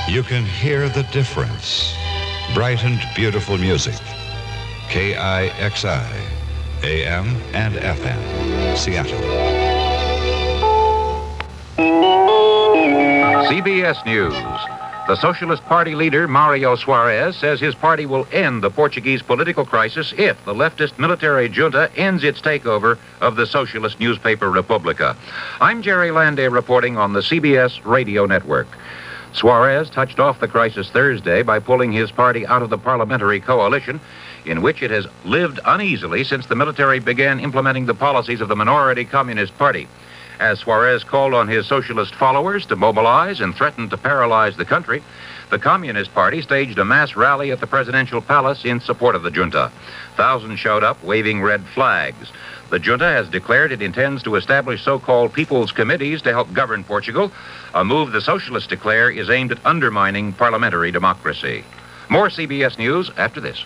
You can hear the difference. Bright and beautiful music. KIXI, AM and FM, Seattle. CBS News. The Socialist Party leader, Mario Suarez, says his party will end the Portuguese political crisis if the leftist military junta ends its takeover of the socialist newspaper Republica. I'm Jerry Landay reporting on the CBS radio network. Suarez touched off the crisis Thursday by pulling his party out of the parliamentary coalition, in which it has lived uneasily since the military began implementing the policies of the minority Communist Party. As Suarez called on his socialist followers to mobilize and threatened to paralyze the country, the Communist Party staged a mass rally at the presidential palace in support of the junta. Thousands showed up waving red flags. The junta has declared it intends to establish so-called people's committees to help govern Portugal, a move the socialists declare is aimed at undermining parliamentary democracy. More CBS News after this.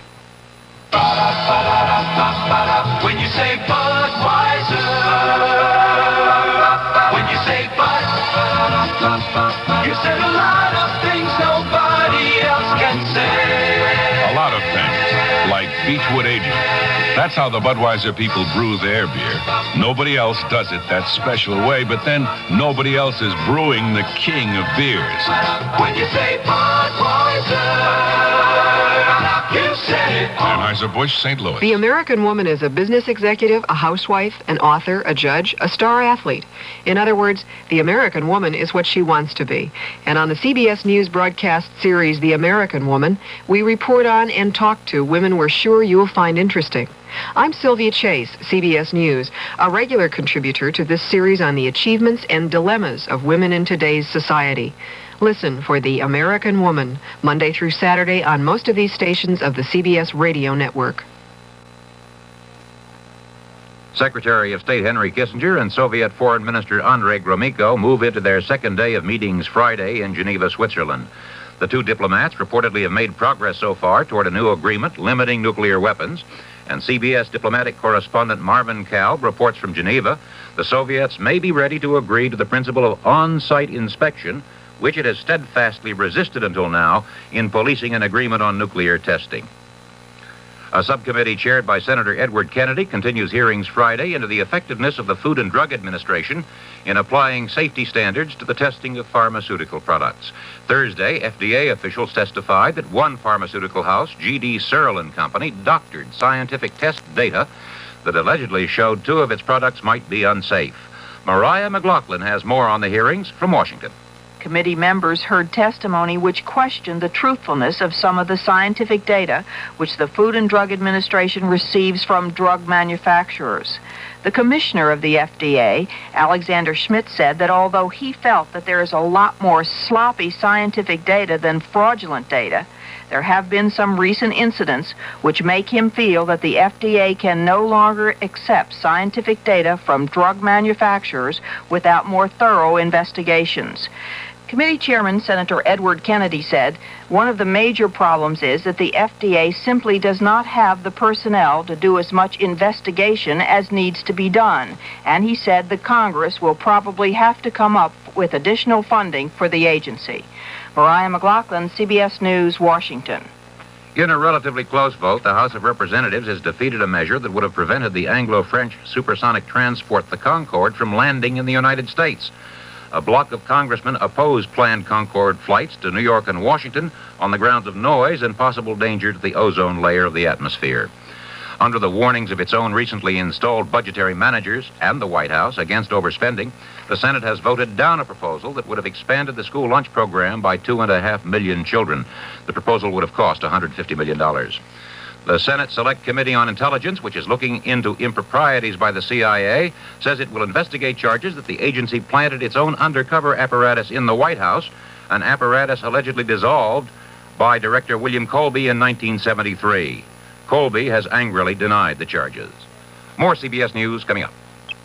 When you say Budweiser, when you say Bud, you said a lot of things nobody else can say. A lot of things, like Beechwood Aging. That's how the Budweiser people brew their beer. Nobody else does it that special way, but then nobody else is brewing the king of beers. When you say Budweiser, you said it all. Anheuser-Busch, St. Louis. The American woman is a business executive, a housewife, an author, a judge, a star athlete. In other words, the American woman is what she wants to be. And on the CBS News broadcast series, The American Woman, we report on and talk to women we're sure you'll find interesting. I'm Sylvia Chase, CBS News, a regular contributor to this series on the achievements and dilemmas of women in today's society. Listen for The American Woman, Monday through Saturday on most of these stations of the CBS radio network. Secretary of State Henry Kissinger and Soviet Foreign Minister Andrei Gromyko move into their second day of meetings Friday in Geneva, Switzerland. The two diplomats reportedly have made progress so far toward a new agreement limiting nuclear weapons. And CBS diplomatic correspondent Marvin Kalb reports from Geneva, the Soviets may be ready to agree to the principle of on-site inspection, which it has steadfastly resisted until now in policing an agreement on nuclear testing. A subcommittee chaired by Senator Edward Kennedy continues hearings Friday into the effectiveness of the Food and Drug Administration in applying safety standards to the testing of pharmaceutical products. Thursday, FDA officials testified that one pharmaceutical house, G.D. Searle & Company, doctored scientific test data that allegedly showed two of its products might be unsafe. Mariah McLaughlin has more on the hearings from Washington. Committee members heard testimony which questioned the truthfulness of some of the scientific data which the Food and Drug Administration receives from drug manufacturers. The commissioner of the FDA, Alexander Schmidt, said that although he felt that there is a lot more sloppy scientific data than fraudulent data, there have been some recent incidents which make him feel that the FDA can no longer accept scientific data from drug manufacturers without more thorough investigations. Committee Chairman Senator Edward Kennedy said one of the major problems is that the FDA simply does not have the personnel to do as much investigation as needs to be done. And he said the Congress will probably have to come up with additional funding for the agency. Mariah McLaughlin, CBS News, Washington. In a relatively close vote, the House of Representatives has defeated a measure that would have prevented the Anglo-French supersonic transport, the Concorde, from landing in the United States. A block of congressmen opposed planned Concorde flights to New York and Washington on the grounds of noise and possible danger to the ozone layer of the atmosphere. Under the warnings of its own recently installed budgetary managers and the White House against overspending, the Senate has voted down a proposal that would have expanded the school lunch program by 2.5 million children. The proposal would have cost $150 million. The Senate Select Committee on Intelligence, which is looking into improprieties by the CIA, says it will investigate charges that the agency planted its own undercover apparatus in the White House, an apparatus allegedly dissolved by Director William Colby in 1973. Colby has angrily denied the charges. More CBS News coming up.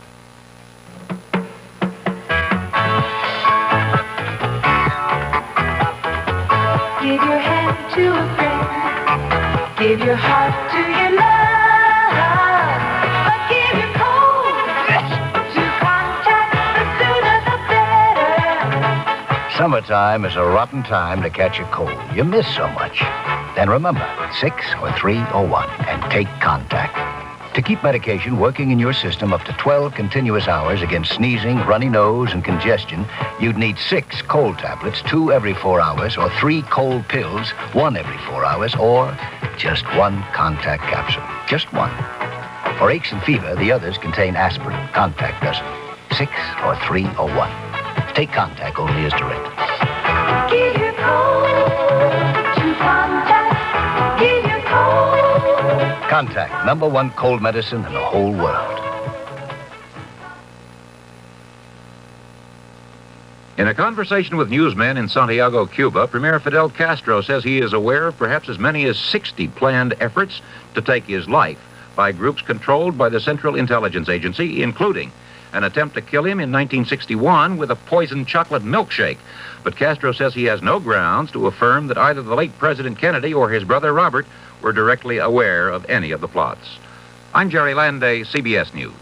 Give your hand to a friend. Give your heart to your love. But give your cold to contact. The sooner the better. Summertime is a rotten time to catch a cold. You miss so much. Then remember, 6 or 3 or 1, and take Contact. To keep medication working in your system up to 12 continuous hours against sneezing, runny nose, and congestion, you'd need 6 cold tablets, 2 every 4 hours, or 3 cold pills, 1 every 4 hours, or just 1 Contact capsule. Just 1. For aches and fever, the others contain aspirin. Contact doesn't. 6 or 3 or 1. Take Contact only as directed. Give your cold to Contact. Give your cold. Contact, #1 cold medicine in the whole world. In a conversation with newsmen in Santiago, Cuba, Premier Fidel Castro says he is aware of perhaps as many as 60 planned efforts to take his life by groups controlled by the Central Intelligence Agency, including an attempt to kill him in 1961 with a poisoned chocolate milkshake. But Castro says he has no grounds to affirm that either the late President Kennedy or his brother Robert were directly aware of any of the plots. I'm Jerry Landay, CBS News.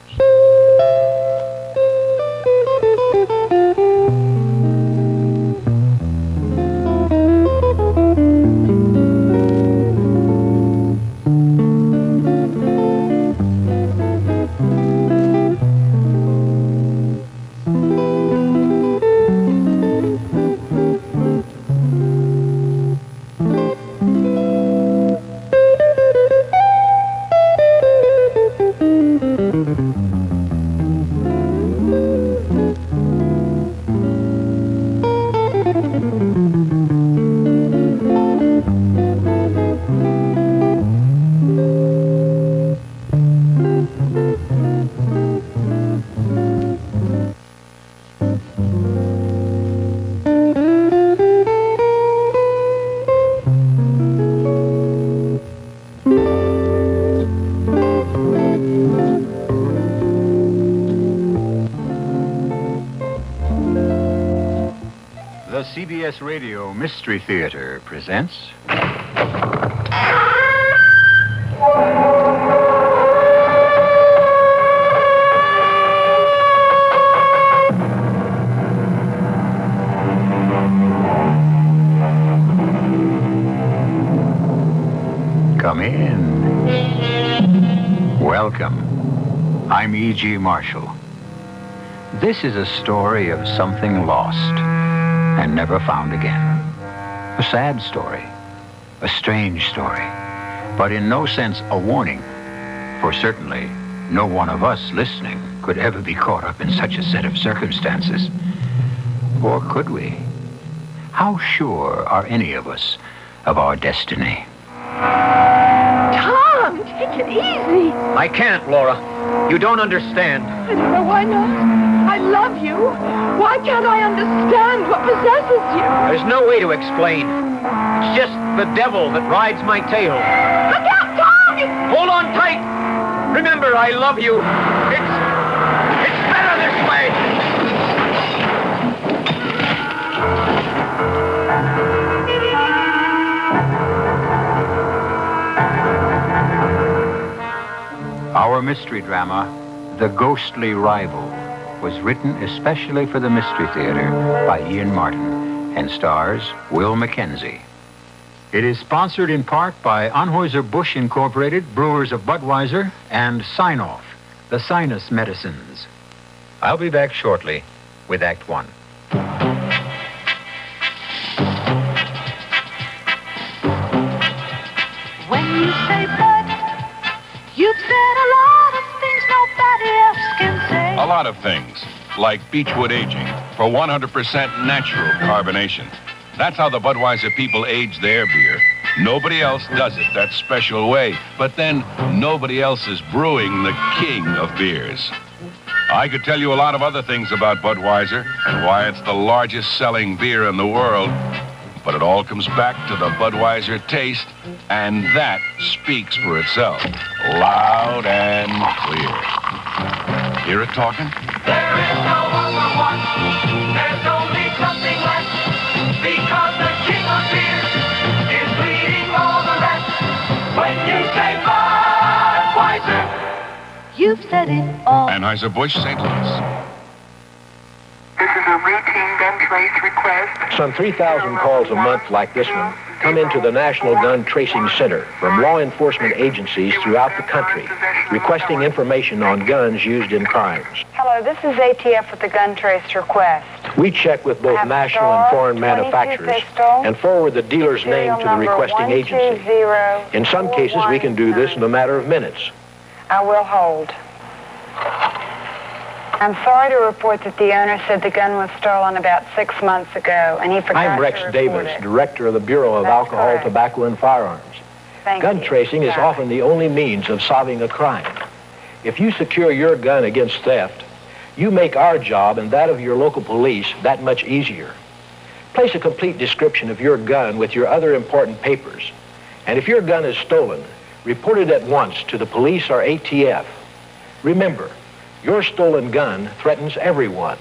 The CBS Radio Mystery Theater presents... Come in. Welcome. I'm E.G. Marshall. This is a story of something lost and never found again. A sad story, a strange story, but in no sense a warning, for certainly no one of us listening could ever be caught up in such a set of circumstances. Or could we? How sure are any of us of our destiny? Tom, take it easy. I can't, Laura. You don't understand. I don't know why not. I love you. Why can't I understand what possesses you? There's no way to explain. It's just the devil that rides my tail. Look out, Tom! Hold on tight. Remember, I love you. It's better this way. Our mystery drama, The Ghostly Rival, was written especially for the Mystery Theater by Ian Martin and stars Will Mackenzie. It is sponsored in part by Anheuser-Busch Incorporated, Brewers of Budweiser, and Sign-Off, the sinus medicines. I'll be back shortly with Act One. When you say bud, you've said a lot of things nobody else can say. A lot of things, like Beechwood aging for 100% natural carbonation. That's how the Budweiser people age their beer. Nobody else does it that special way. But then nobody else is brewing the king of beers. I could tell you a lot of other things about Budweiser and why it's the largest selling beer in the world. But it all comes back to the Budweiser taste, and that speaks for itself, loud and clear. Hear it talking? There is no other one. There's only something left. Because the king of beer is leading all the rest. When you say Budweiser, You've said it all. Anheuser-Busch, St. Louis. This is a routine bench race request. request. Some 3,000 calls a month like this one come into the National Gun Tracing Center from law enforcement agencies throughout the country requesting information on guns used in crimes. Hello, this is ATF with the gun trace request. We check with both national and foreign manufacturers and forward the dealer's name to the requesting agency. In some cases, we can do this in a matter of minutes. I will hold. I'm sorry to report that the owner said the gun was stolen about 6 months ago, and he forgot I'm Rex to report Davis, it. Director of the Bureau of Alcohol, correct. Tobacco, and Firearms. Thank Gun you. tracing is Sorry. often the only means of solving a crime. If you secure your gun against theft, you make our job and that of your local police that much easier. Place a complete description of your gun with your other important papers. And if your gun is stolen, report it at once to the police or ATF. Remember, your stolen gun threatens everyone.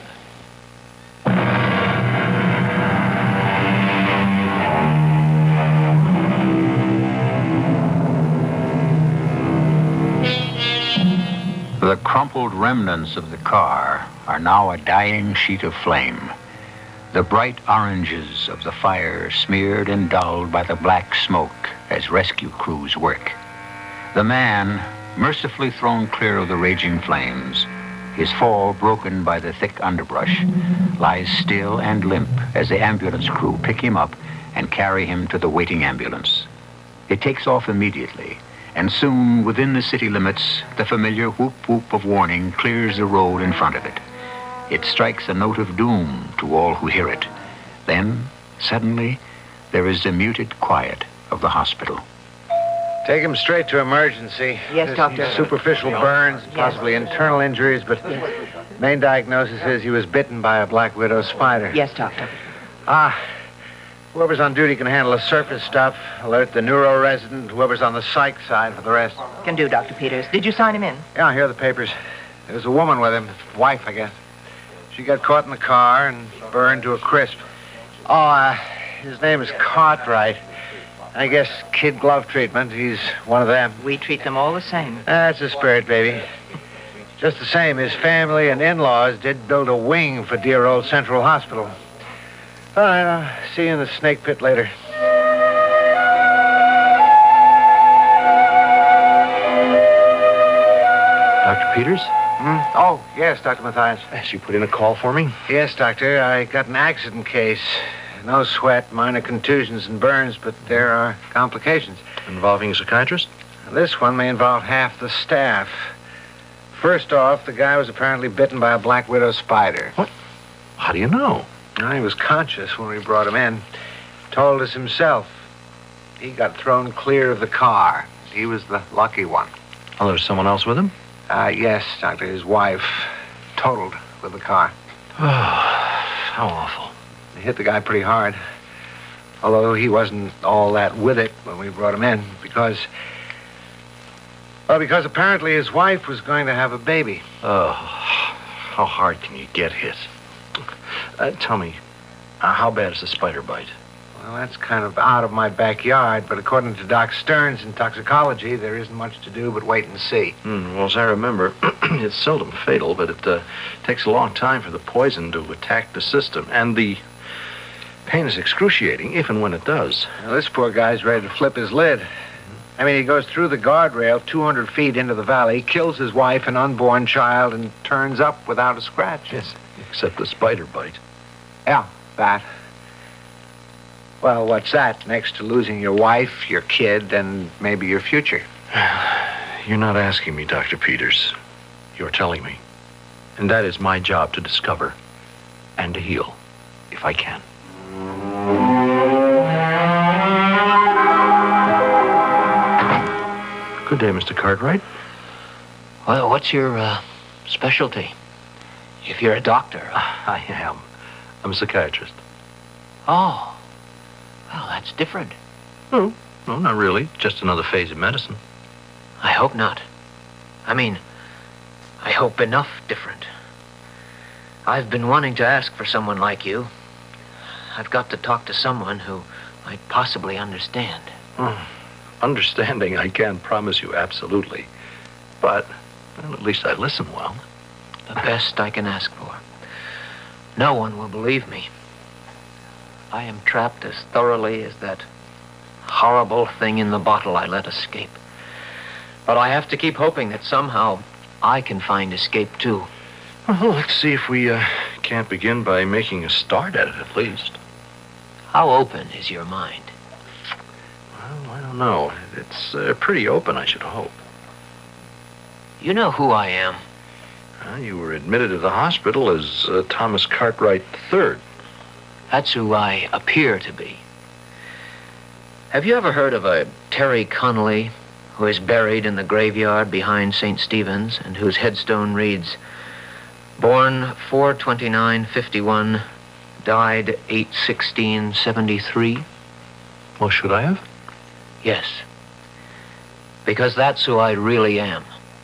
The crumpled remnants of the car are now a dying sheet of flame. The bright oranges of the fire smeared and dulled by the black smoke as rescue crews work. The man, mercifully thrown clear of the raging flames, his fall broken by the thick underbrush, lies still and limp as the ambulance crew pick him up and carry him to the waiting ambulance. It takes off immediately, and soon, within the city limits, the familiar whoop-whoop of warning clears the road in front of it. It strikes a note of doom to all who hear it. Then, suddenly, there is the muted quiet of the hospital. Take him straight to emergency. Yes, Doctor. Superficial burns, possibly internal injuries, but main diagnosis is he was bitten by a black widow spider. Yes, Doctor. Whoever's on duty can handle the surface stuff. Alert the neuro resident. Whoever's on the psych side for the rest. Can do, Dr. Peters. Did you sign him in? Yeah, here are the papers. There's a woman with him. Wife, I guess. She got caught in the car and burned to a crisp. His name is Cartwright. I guess kid glove treatment. He's one of them. We treat them all the same. That's the spirit, baby. Just the same, his family and in-laws did build a wing for dear old Central Hospital. All right, I'll see you in the snake pit later. Dr. Peters? Oh, yes, Dr. Mathias. She put in a call for me? Yes, Doctor. I got an accident case. No sweat, minor contusions and burns, but there are complications. Involving a psychiatrist? This one may involve half the staff. First off, the guy was apparently bitten by a black widow spider. What? How do you know? He was conscious when we brought him in. Told us himself. He got thrown clear of the car. He was the lucky one. Oh, there's someone else with him? Yes, Doctor. His wife totaled with the car. Oh, how awful. It hit the guy pretty hard. Although he wasn't all that with it when we brought him in, because apparently his wife was going to have a baby. Oh, how hard can you get hit? Tell me, how bad is the spider bite? Well, that's kind of out of my backyard, but according to Doc Stearns in toxicology, there isn't much to do but wait and see. Well, as I remember, it's seldom fatal, but it takes a long time for the poison to attack the system, and the pain is excruciating, if and when it does. Well, this poor guy's ready to flip his lid. I mean, he goes through the guardrail 200 feet into the valley, kills his wife and unborn child, and turns up without a scratch. Yes, except the spider bite. Yeah, that. Well, what's that next to losing your wife, your kid, and maybe your future? You're not asking me, Dr. Peters. You're telling me. And that is my job to discover and to heal, if I can. Good day, Mr. Cartwright. Well, what's your specialty? If you're a doctor. I am. I'm a psychiatrist. Oh. Well, that's different. No, not really. Just another phase of medicine. I hope not. I mean, I hope enough different. I've been wanting to ask for someone like you. I've got to talk to someone who might possibly understand. Understanding, I can't promise you absolutely. But, well, at least I listen well. The best I can ask for. No one will believe me. I am trapped as thoroughly as that horrible thing in the bottle I let escape. But I have to keep hoping that somehow I can find escape, too. Well, let's see if we can't begin by making a start at it, at least. How open is your mind? Well, I don't know. It's pretty open, I should hope. You know who I am. You were admitted to the hospital as Thomas Cartwright III. That's who I appear to be. Have you ever heard of a Terry Connolly who is buried in the graveyard behind St. Stephen's and whose headstone reads, born 4/29/51, died 8/16/73? Well, should I have? Yes. Because that's who I really am.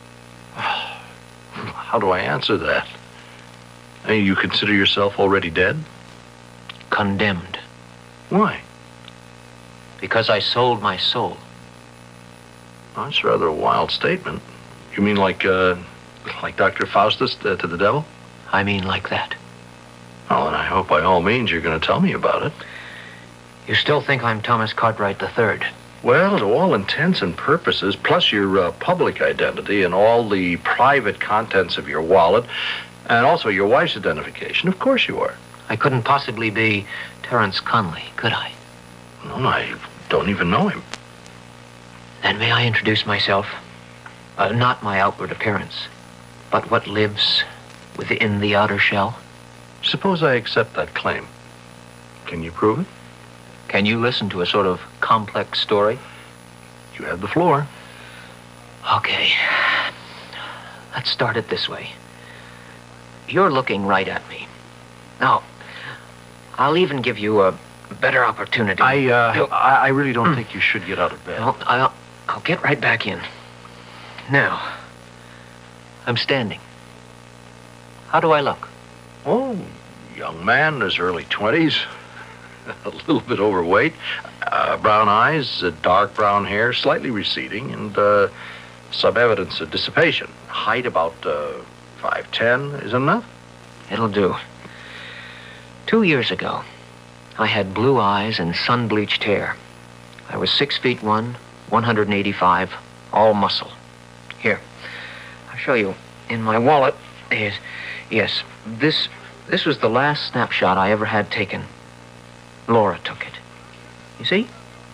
How do I answer that? I mean, you consider yourself already dead? Condemned. Why? Because I sold my soul. Well, that's rather a wild statement. You mean like Dr. Faustus to the devil? I mean like that. Well, and I hope by all means you're going to tell me about it. You still think I'm Thomas Cartwright III? Well, to all intents and purposes, plus your public identity and all the private contents of your wallet, and also your wife's identification, of course you are. I couldn't possibly be Terence Conley, could I? No, I don't even know him. Then may I introduce myself? Not my outward appearance, but what lives within the outer shell? Suppose I accept that claim. Can you prove it? Can you listen to a sort of complex story? You have the floor. Okay. Let's start it this way. You're looking right at me. Now, I'll even give you a better opportunity. I really don't think you should get out of bed. Well, I'll get right back in. Now, I'm standing. How do I look? Oh, young man, in his early 20s. A little bit overweight. Brown eyes, dark brown hair, slightly receding, and some evidence of dissipation. Height about 5'10". Is enough? It'll do. 2 years ago, I had blue eyes and sun-bleached hair. I was 6'1", 185, all muscle. Here, I'll show you. In my wallet is, yes, this was the last snapshot I ever had taken. Laura took it. You see?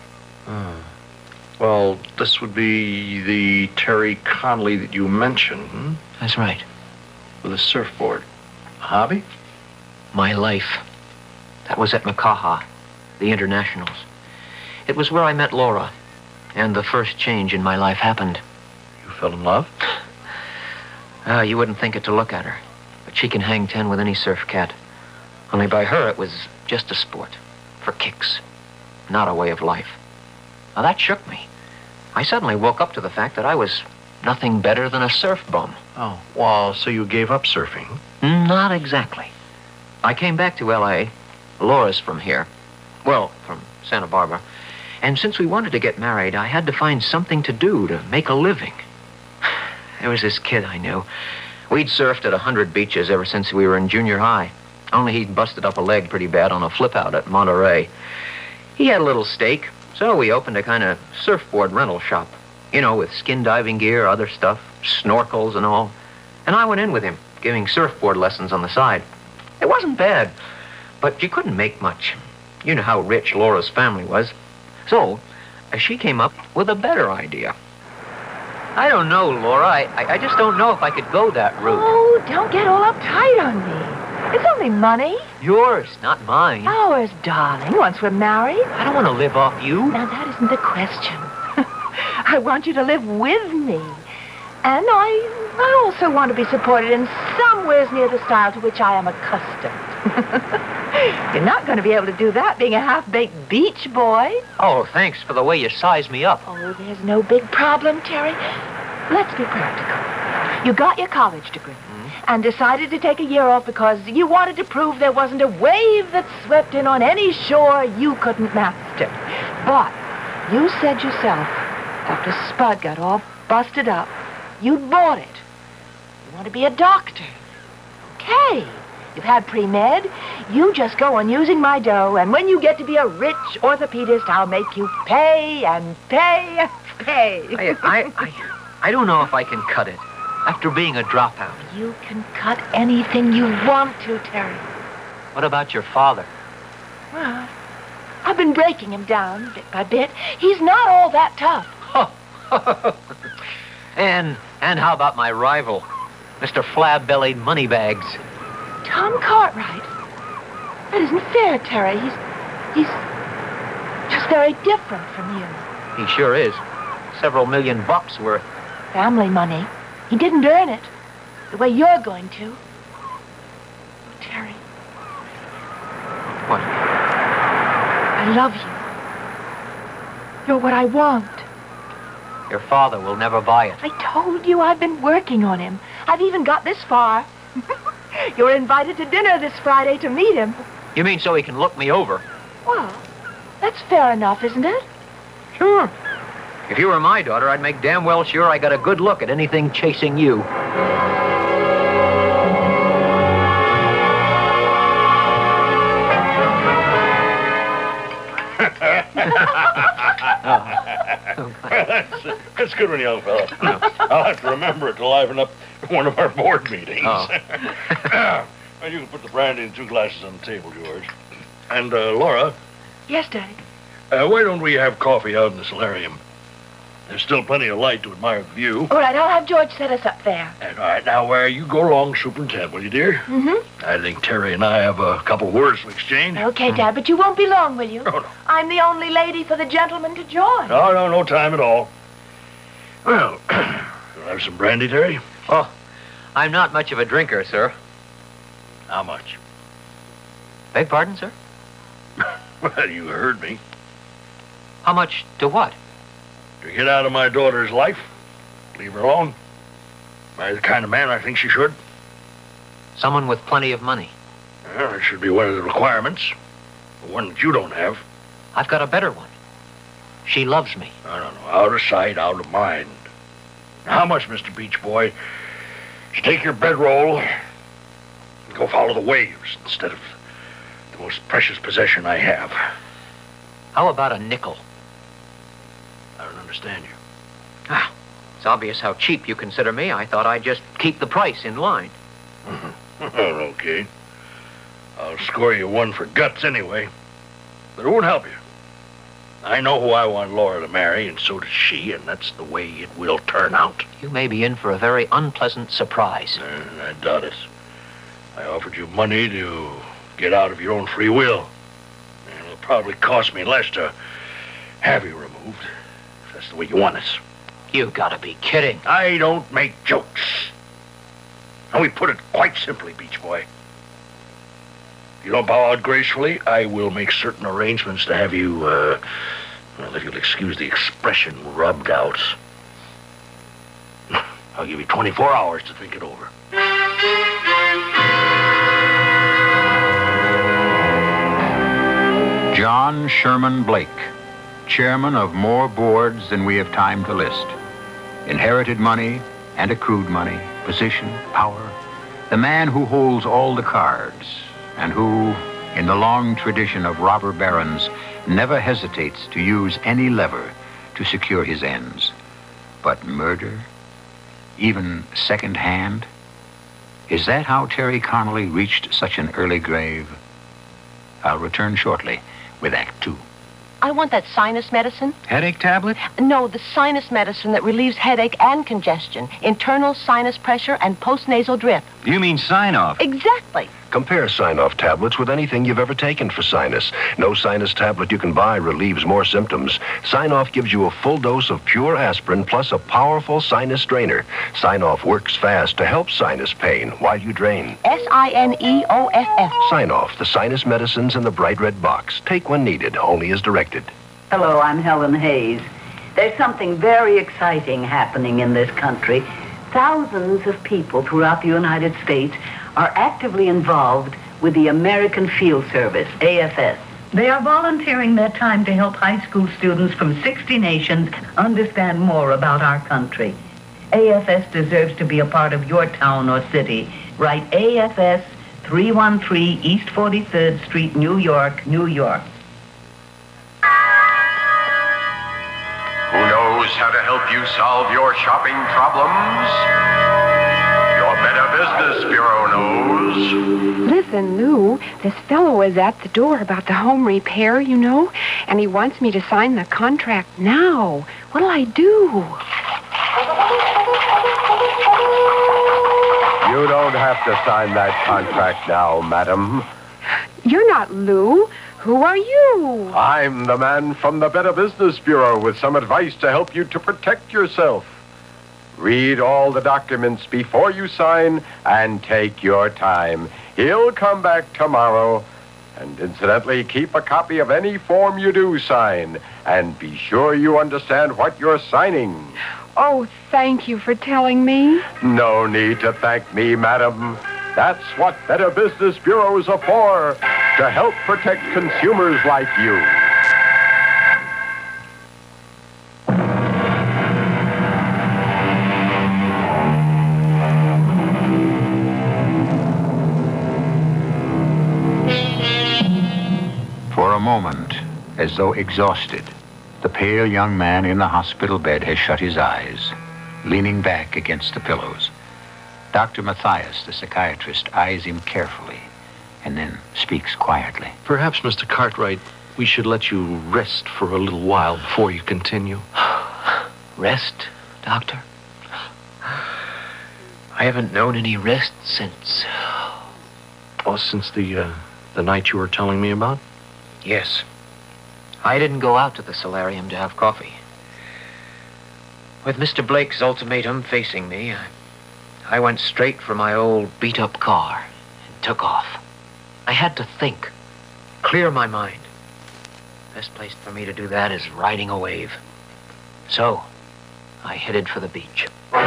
Well, this would be the Terry Connolly that you mentioned, hmm? That's right. With a surfboard. A hobby? My life. That was at Makaha, the Internationals. It was where I met Laura, and the first change in my life happened. You fell in love? You wouldn't think it to look at her, but she can hang 10 with any surf cat. Only by her, it was just a sport, for kicks, not a way of life. Now, that shook me. I suddenly woke up to the fact that I was nothing better than a surf bum. Oh, well, so you gave up surfing? Not exactly. I came back to L.A. Laura's from here. Well, from Santa Barbara. And since we wanted to get married, I had to find something to do to make a living. There was this kid I knew. We'd surfed at 100 beaches ever since we were in junior high. Only he'd busted up a leg pretty bad on a flip-out at Monterey. He had a little stake, so we opened a kind of surfboard rental shop. You know, with skin diving gear, other stuff, snorkels and all. And I went in with him, giving surfboard lessons on the side. It wasn't bad, but you couldn't make much. You know how rich Laura's family was. So, she came up with a better idea. I don't know, Laura. I just don't know if I could go that route. Oh, don't get all uptight on me. It's only money. Yours, not mine. Ours, darling, once we're married. I don't want to live off you. Now, that isn't the question. I want you to live with me. And I also want to be supported in somewheres near the style to which I am accustomed. You're not going to be able to do that being a half-baked beach boy. Oh, thanks for the way you size me up. Oh, there's no big problem, Terry. Let's be practical. You got your college degree and decided to take a year off because you wanted to prove there wasn't a wave that swept in on any shore you couldn't master. But you said yourself, after Spud got all busted up, you'd bought it. You want to be a doctor. Okay. You've had pre-med. You just go on using my dough, and when you get to be a rich orthopedist, I'll make you pay and pay and pay. I don't know if I can cut it after being a dropout. You can cut anything you want to, Terry. What about your father? Well, I've been breaking him down bit by bit. He's not all that tough. And how about my rival, Mr. Flab-bellied Moneybags? Tom Cartwright? That isn't fair, Terry. He's just very different from you. He sure is. Several $million worth. Family money. He didn't earn it the way you're going to. Oh, Terry. What? I love you. You're what I want. Your father will never buy it. I told you I've been working on him. I've even got this far. You're invited to dinner this Friday to meet him. You mean so he can look me over? Well, that's fair enough, isn't it? Sure. If you were my daughter, I'd make damn well sure I got a good look at anything chasing you. That's good one, young fella. I'll have to remember it to liven up one of our board meetings. Oh. Well, you can put the brandy in 2 glasses on the table, George. And, Laura, Yes, Daddy. why don't we have coffee out in the solarium? There's still plenty of light to admire the view. All right, I'll have George set us up there. And, all right, now, you go along, Superintendent, will you, dear? Mm-hmm. I think Terry and I have a couple words to exchange. Okay, Dad, but you won't be long, will you? Oh, no. I'm the only lady for the gentleman to join. No time at all. Well, you'll have some brandy, Terry? Oh, I'm not much of a drinker, sir. How much? Beg pardon, sir? Well, you heard me. How much to what? To get out of my daughter's life, leave her alone. Marry the kind of man I think she should. Someone with plenty of money. Well, it should be one of the requirements. One that you don't have. I've got a better one. She loves me. No. Out of sight, out of mind. Now, how much, Mr. Beach Boy? Just take your bedroll and go follow the waves instead of the most precious possession I have. How about a nickel? I don't understand you. Ah, it's obvious how cheap you consider me. I thought I'd just keep the price in line. Okay. I'll score you 1 for guts anyway. But it won't help you. I know who I want Laura to marry, and so does she, and that's the way it will turn out. You may be in for a very unpleasant surprise. I doubt it. I offered you money to get out of your own free will. And it'll probably cost me less to have you removed, if that's the way you want it. You gotta be kidding. I don't make jokes. And we put it quite simply, Beach Boy. If you don't bow out gracefully, I will make certain arrangements to have you, well, if you'll excuse the expression, rubbed out. I'll give you 24 hours to think it over. John Sherman Blake, chairman of more boards than we have time to list. Inherited money and accrued money, position, power. The man who holds all the cards and who, in the long tradition of robber barons, never hesitates to use any lever to secure his ends. But murder? Even second-hand? Is that how Terry Connolly reached such an early grave? I'll return shortly with Act 2. I want that sinus medicine. Headache tablet? No, the sinus medicine that relieves headache and congestion, internal sinus pressure, and postnasal drip. You mean sign-off? Exactly. Compare Sign-Off tablets with anything you've ever taken for sinus. No sinus tablet you can buy relieves more symptoms. Sign-Off gives you a full dose of pure aspirin plus a powerful sinus drainer. Sign-Off works fast to help sinus pain while you drain. Sineoff. Sign-Off, the sinus medicines in the bright red box. Take when needed, only as directed. Hello, I'm Helen Hayes. There's something very exciting happening in this country. Thousands of people throughout the United States are actively involved with the American Field Service, AFS. They are volunteering their time to help high school students from 60 nations understand more about our country. AFS deserves to be a part of your town or city. Write AFS 313 East 43rd Street, New York, New York. Who knows how to help you solve your shopping problems? Your Better Business Bureau knows. Listen, Lou, this fellow is at the door about the home repair, you know, and he wants me to sign the contract now. What'll I do? You don't have to sign that contract now, madam. You're not Lou. Who are you? I'm the man from the Better Business Bureau with some advice to help you to protect yourself. Read all the documents before you sign and take your time. He'll come back tomorrow. And incidentally, keep a copy of any form you do sign. And be sure you understand what you're signing. Oh, thank you for telling me. No need to thank me, madam. That's what Better Business Bureaus are for, to help protect consumers like you. For a moment, as though exhausted, the pale young man in the hospital bed has shut his eyes, leaning back against the pillows. Dr. Matthias, the psychiatrist, eyes him carefully and then speaks quietly. Perhaps, Mr. Cartwright, we should let you rest for a little while before you continue. Rest, Doctor? I haven't known any rest since... Oh, since the night you were telling me about? Yes. I didn't go out to the solarium to have coffee. With Mr. Blake's ultimatum facing me, I went straight for my old beat-up car and took off. I had to think, clear my mind. Best place for me to do that is riding a wave. So, I headed for the beach.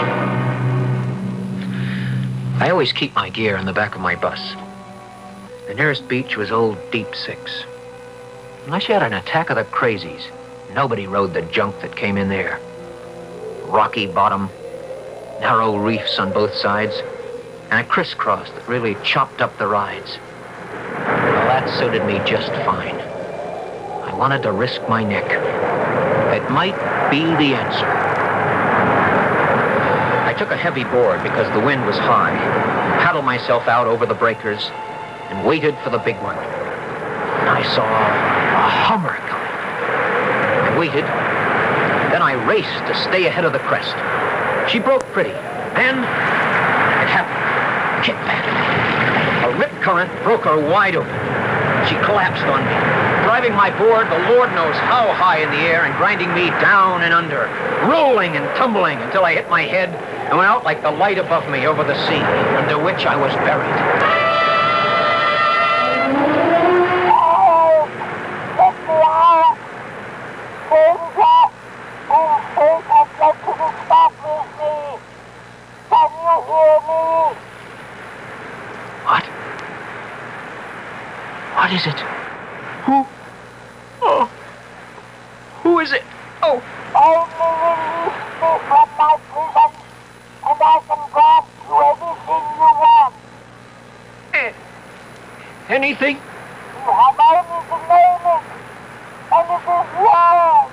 I always keep my gear in the back of my bus. The nearest beach was Old Deep Six. Unless you had an attack of the crazies, nobody rode the junk that came in there. Rocky bottom, narrow reefs on both sides, and a crisscross that really chopped up the rides. Well, that suited me just fine. I wanted to risk my neck. It might be the answer. I took a heavy board because the wind was high, paddled myself out over the breakers, and waited for the big one. And I saw a Hummer coming. I waited, then I raced to stay ahead of the crest. She broke pretty. Then it happened. Kick back. A rip current broke her wide open. She collapsed on me, driving my board the Lord knows how high in the air and grinding me down and under, rolling and tumbling until I hit my head and went out like the light above me over the sea, under which I was buried. What? What is it? Who? Oh. Who is it? Oh. Only release me from my prison, and I can grant you anything you want. Anything? You have only to name it, and it is yours.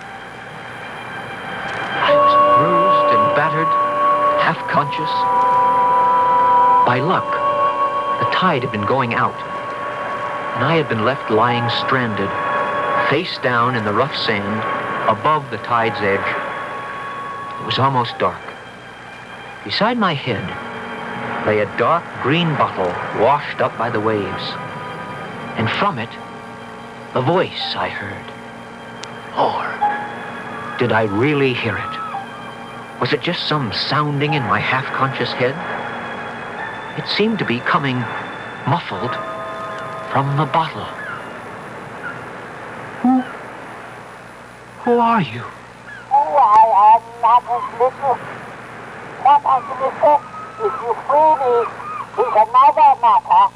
I was bruised and battered, half conscious. By luck, the tide had been going out, and I had been left lying stranded, face down in the rough sand, above the tide's edge. It was almost dark. Beside my head lay a dark green bottle washed up by the waves, and from it, the voice I heard. Or did I really hear it? Was it just some sounding in my half-conscious head? It seemed to be coming muffled from the bottle. Who are you? Oh, I am Madam Little. What has to be said, if you free me, is another matter.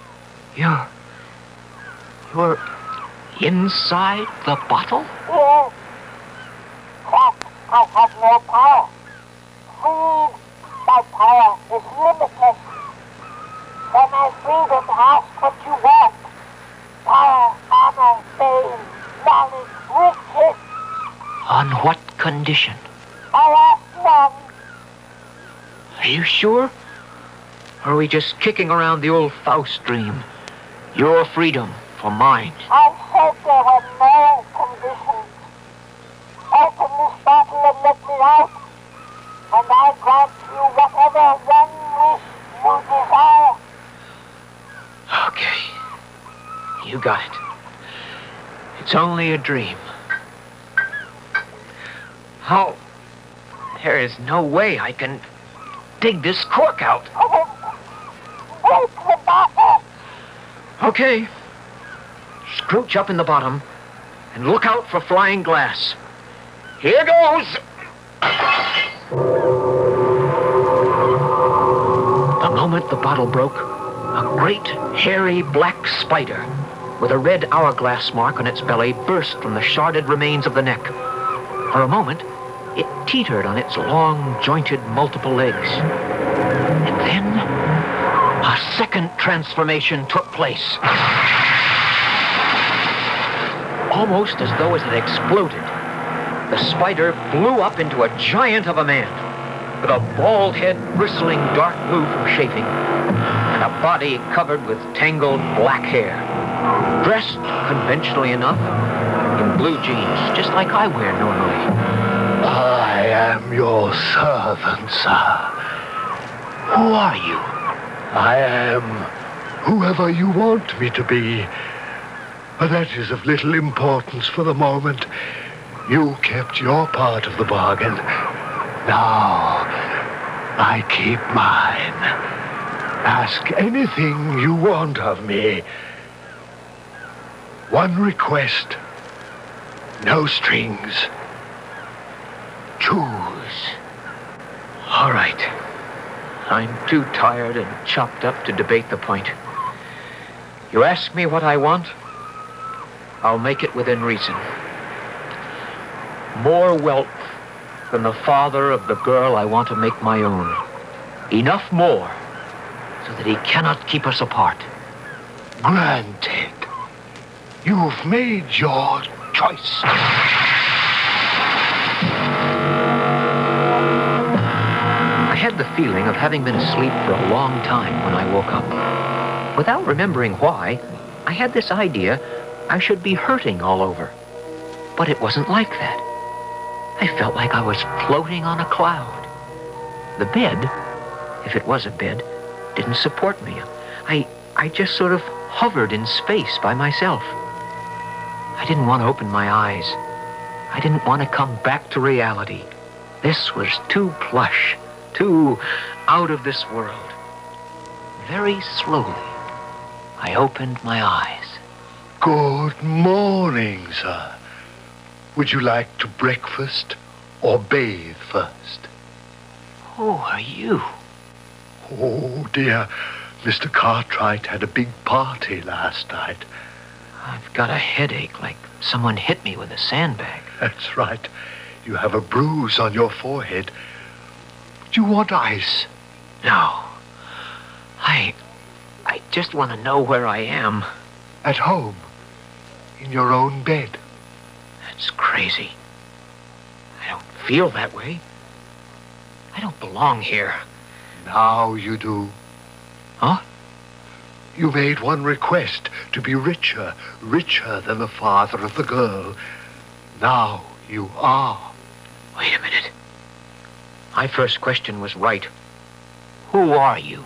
You're inside the bottle? Yes. But I have no power. Freed, my power is limitless. For my freedom, ask what you want. Power, honor, fame, knowledge, riches. On what condition? I ask none. Are you sure? Or are we just kicking around the old Faust dream? Your freedom for mine. I said there were no conditions. Open this bottle and let me out, and I grant you whatever one wish you desire. Okay. You got it. It's only a dream. How? There is no way I can dig this cork out. Break the bottle. Okay. Scrooch up in the bottom and look out for flying glass. Here goes. The moment the bottle broke, a great, hairy, black spider with a red hourglass mark on its belly burst from the sharded remains of the neck. For a moment, it teetered on its long, jointed, multiple legs. And then, a second transformation took place. Almost as though it had exploded, the spider blew up into a giant of a man, with a bald head bristling dark blue from chafing, and a body covered with tangled black hair. Dressed conventionally enough in blue jeans, just like I wear normally. I am your servant, sir. Who are you? I am whoever you want me to be. But that is of little importance for the moment. You kept your part of the bargain. Now, I keep mine. Ask anything you want of me. One request. No strings. Choose. All right. I'm too tired and chopped up to debate the point. You ask me what I want, I'll make it within reason. More wealth than the father of the girl I want to make my own. Enough more so that he cannot keep us apart. Granted. You've made your choice. I had the feeling of having been asleep for a long time when I woke up. Without remembering why, I had this idea I should be hurting all over. But it wasn't like that. I felt like I was floating on a cloud. The bed, if it was a bed, didn't support me. I just sort of hovered in space by myself. I didn't want to open my eyes. I didn't want to come back to reality. This was too plush, too out of this world. Very slowly, I opened my eyes. Good morning, sir. Would you like to breakfast or bathe first? Who are you? Oh, dear. Mr. Cartwright had a big party last night. I've got a headache, like someone hit me with a sandbag. That's right. You have a bruise on your forehead. Do you want ice? No. I just want to know where I am. At home. In your own bed. That's crazy. I don't feel that way. I don't belong here. Now you do. Huh? You made one request to be richer than the father of the girl. Now you are. Wait a minute. My first question was right. Who are you?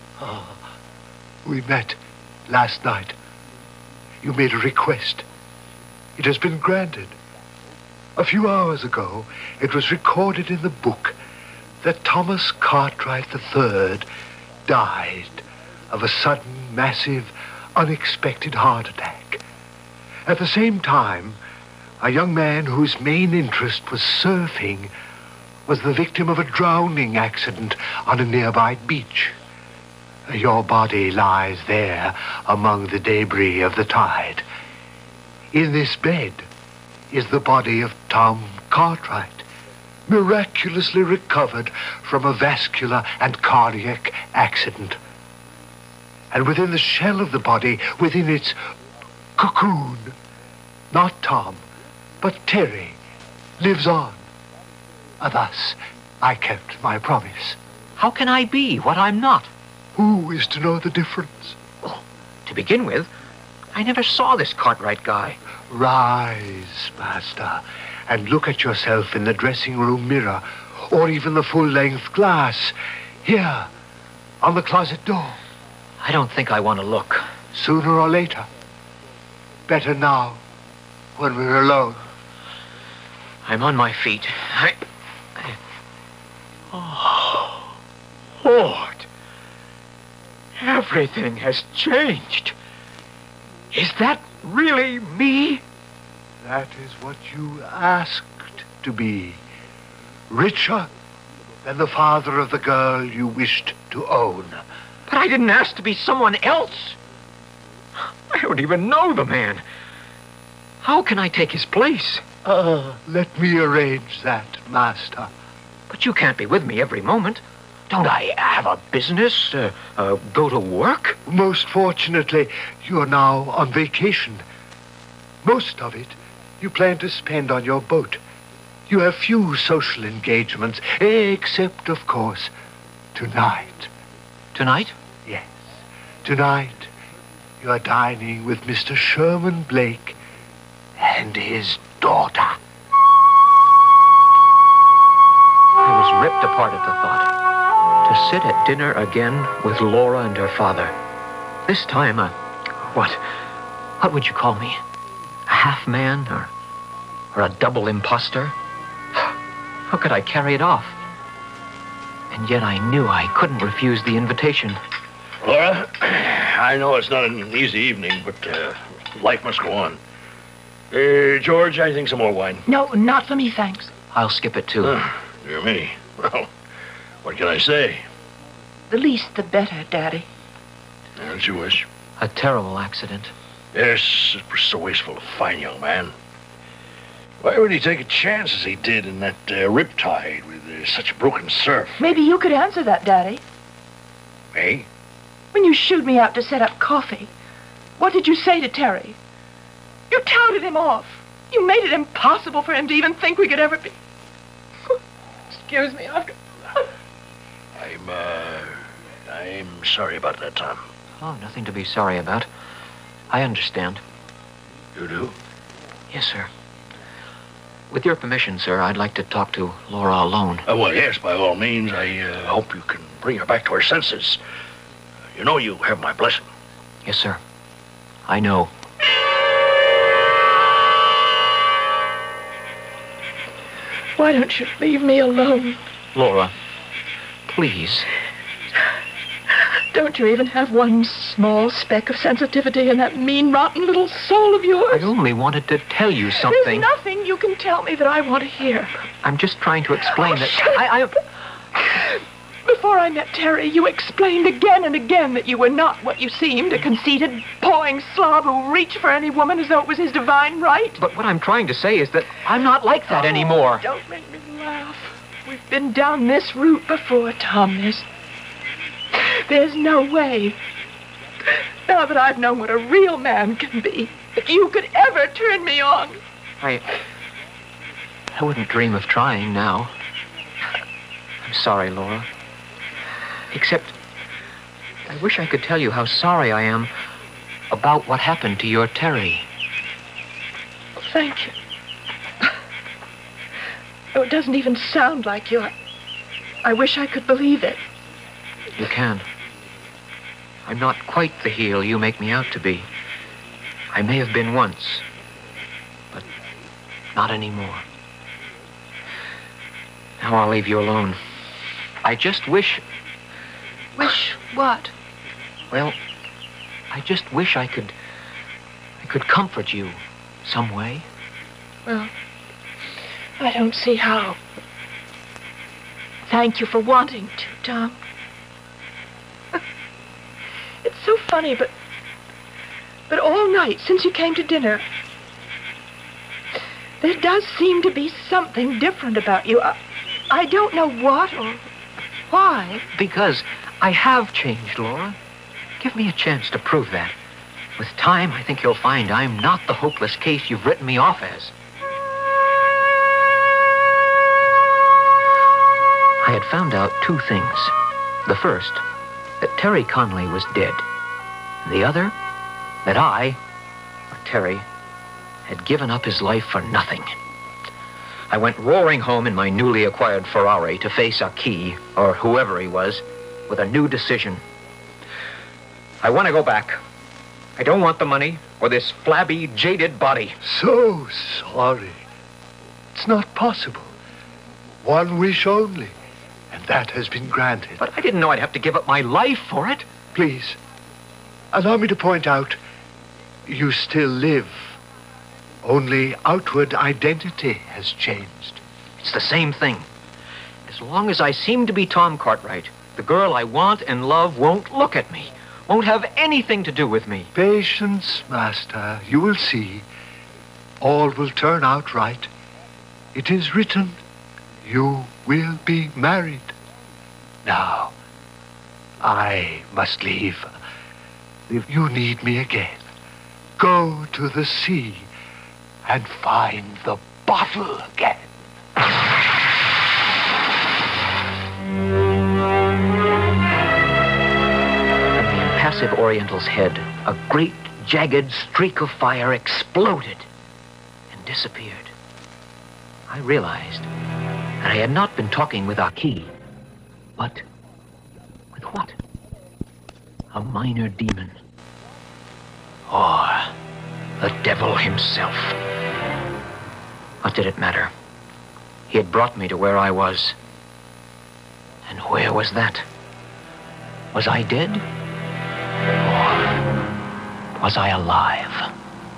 We met last night. You made a request. It has been granted. A few hours ago, it was recorded in the book that Thomas Cartwright III died of a sudden, massive, unexpected heart attack. At the same time, a young man whose main interest was surfing was the victim of a drowning accident on a nearby beach. Your body lies there among the debris of the tide. In this bed is the body of Tom Cartwright, miraculously recovered from a vascular and cardiac accident. And within the shell of the body, within its cocoon, not Tom, but Terry, lives on. Thus, I kept my promise. How can I be what I'm not? Who is to know the difference? Well, to begin with, I never saw this Cartwright guy. Rise, Master, and look at yourself in the dressing room mirror, or even the full-length glass, here, on the closet door. I don't think I want to look. Sooner or later. Better now, when we're alone. I'm on my feet. Oh, Lord. Everything has changed. Is that really me? That is what you asked to be. Richer than the father of the girl you wished to own. But I didn't ask to be someone else. I don't even know the man. How can I take his place? Let me arrange that, Master. But you can't be with me every moment. Don't I have a business? Go to work? Most fortunately, you're now on vacation. Most of it you plan to spend on your boat. You have few social engagements, except, of course, tonight. Tonight? Yes. Tonight, you're dining with Mr. Sherman Blake and his daughter. I was ripped apart at the thought. To sit at dinner again with Laura and her father. This time, what would you call me? A half-man or a double imposter? How could I carry it off? And yet I knew I couldn't refuse the invitation. Laura, I know it's not an easy evening, but life must go on. George, I think some more wine. No, not for me, thanks. I'll skip it, too. Dear me. Well, what can I say? The least the better, Daddy. As you wish. A terrible accident. Yes, it was so wasteful. A fine young man. Why would he take a chance as he did in that riptide with such a broken surf? Maybe you could answer that, Daddy. Me? When you shooed me out to set up coffee, what did you say to Terry? You touted him off. You made it impossible for him to even think we could ever be... Excuse me, I'm sorry about that, Tom. Oh, nothing to be sorry about. I understand. You do? Yes, sir. With your permission, sir, I'd like to talk to Laura alone. Well, yes, by all means. I hope you can bring her back to her senses. You know you have my blessing. Yes, sir. I know. Why don't you leave me alone? Laura, please. Don't you even have one small speck of sensitivity in that mean, rotten little soul of yours? I only wanted to tell you something. There's nothing you can tell me that I want to hear. I'm just trying to explain that Before I met Terry, you explained again and again that you were not what you seemed, a conceited, pawing slob who reached for any woman as though it was his divine right. But what I'm trying to say is that I'm not like that anymore. Don't make me laugh. We've been down this route before, Tom. There's no way, now that I've known what a real man can be, that you could ever turn me on. I wouldn't dream of trying now. I'm sorry, Laura. Except, I wish I could tell you how sorry I am about what happened to your Terry. Thank you. Oh, it doesn't even sound like you. I wish I could believe it. You can. I'm not quite the heel you make me out to be. I may have been once, but not anymore. Now I'll leave you alone. I just wish... Wish what? Well, I just wish I could comfort you some way. Well, I don't see how. Thank you for wanting to, Tom. It's so funny, but all night since you came to dinner, there does seem to be something different about you. I don't know what or why. Because I have changed, Laura. Give me a chance to prove that. With time, I think you'll find I'm not the hopeless case you've written me off as. I had found out two things. The first, that Terry Conley was dead. The other, that I, or Terry, had given up his life for nothing. I went roaring home in my newly acquired Ferrari to face Aki, or whoever he was, with a new decision. I want to go back. I don't want the money or this flabby, jaded body. So sorry. It's not possible. One wish only, and that has been granted. But I didn't know I'd have to give up my life for it. Please, allow me to point out, you still live. Only outward identity has changed. It's the same thing. As long as I seem to be Tom Cartwright, the girl I want and love won't look at me, won't have anything to do with me. Patience, Master. You will see. All will turn out right. It is written, you will be married. Now, I must leave. If you need me again, go to the sea and find the bottle again. From the impassive Oriental's head, a great, jagged streak of fire exploded and disappeared. I realized that I had not been talking with Aki, but with what? A minor demon. Or the devil himself. What did it matter? He had brought me to where I was. And where was that? Was I dead? Or was I alive?